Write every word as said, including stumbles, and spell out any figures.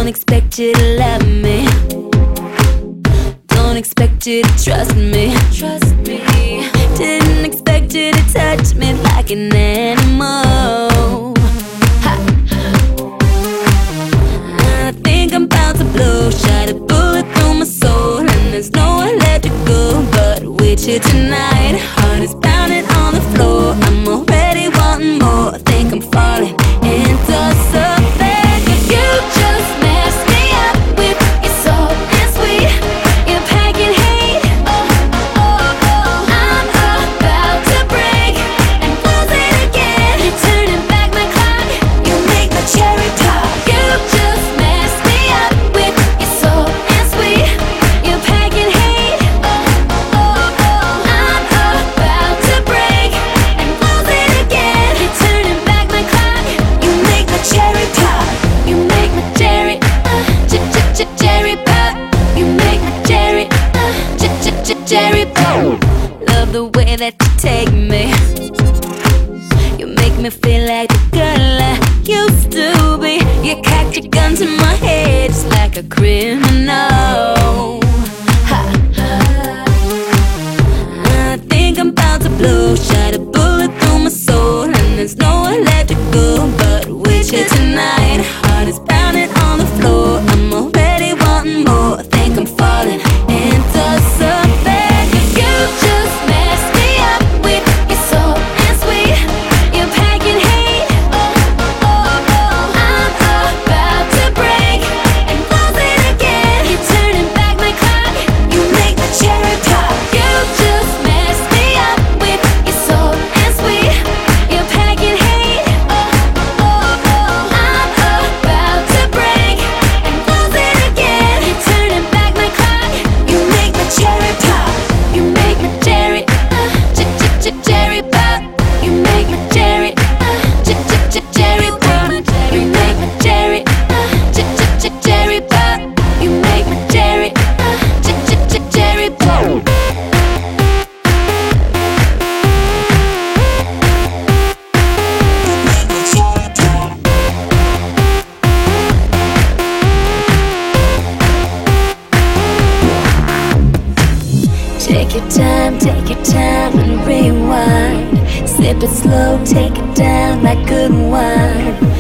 Don't expect you to love me. Don't expect you to trust me. Trust me. Didn't expect you to touch me like an animal. Ha. I think I'm about to blow. Shot a bullet through my soul, and there's nowhere left to go but with you tonight. Heart is pounding on the floor. I'm already wanting more. I think I'm falling into something. You just mess me up with your soul and sweet. You're packing hate. Oh, oh, oh. I'm about to break and lose it again. You're turning back my clock. You make my cherry pop. You just mess me up with your soul and sweet. You're packing hate. Oh, oh, oh. I'm about to break and lose it again. You're turning back my clock. You make my cherry pop. You make my cherry, uh, ch ch ch cherry pop. You make my cherry, uh, ch ch ch cherry pop. Love the way that you take me. You make me feel like the girl I used to be. You cocked your gun to my head just like a criminal. Ha. I think I'm about to blow. Shot a bullet through my soul, and there's nowhere left to go but with you tonight. Heart is pounding on the floor. I'm already wanting more. I think I'm falling into something. You just mess me up with your soul and sweet. You're packing hate. Oh, oh, oh. I'm about to break and lose it again. You're turning back my clock. You make my cherry pop. You just mess me up with your soul and sweet. You're packing hate. Oh, oh, oh. I'm about to break and lose it again. You're turning back my clock. You make my cherry pop. You make my cherry, uh, ch ch ch cherry pop. You make my cherry, uh, ch ch ch cherry pop. You make my cherry, uh, ch ch ch cherry pop. You make my cherry, uh, ch ch ch cherry pop. Take your time, take your time and rewind. Sip it slow, take it down like good wine.